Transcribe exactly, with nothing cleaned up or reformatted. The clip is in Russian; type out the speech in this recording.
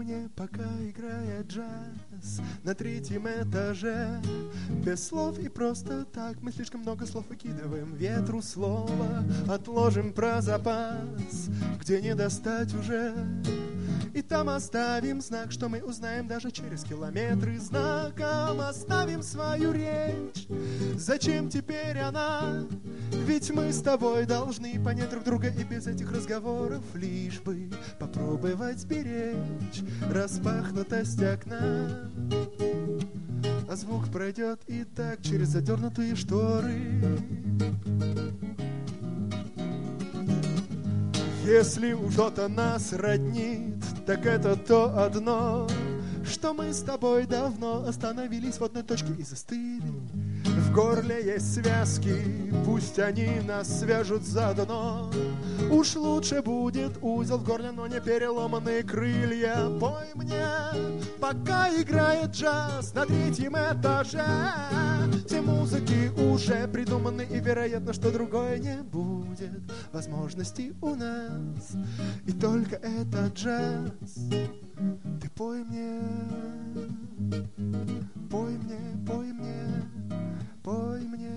мне, пока играет джаз на третьем этаже. Без слов и просто так мы слишком много слов выкидываем ветру слова. Отложим про запас, где не достать уже. И там оставим знак, что мы узнаем даже через километры. Знаком оставим свою речь. Зачем теперь она? Ведь мы с тобой должны понять друг друга и без этих разговоров лишь бы попробовать сберечь распахнутость окна. А звук пройдет и так через задернутые шторы. Если уж что-то нас роднит, так это то одно, что мы с тобой давно остановились в одной точке и застыли. В горле есть связки, пусть они нас свяжут заодно. Уж лучше будет узел в горле, но не переломанные крылья. Пой мне, пока играет джаз на третьем этаже. Все музыки уже придуманы, и вероятно, что другой не будет возможности у нас. И только этот джаз. Ты пой мне, пой мне, пой мне, пой мне.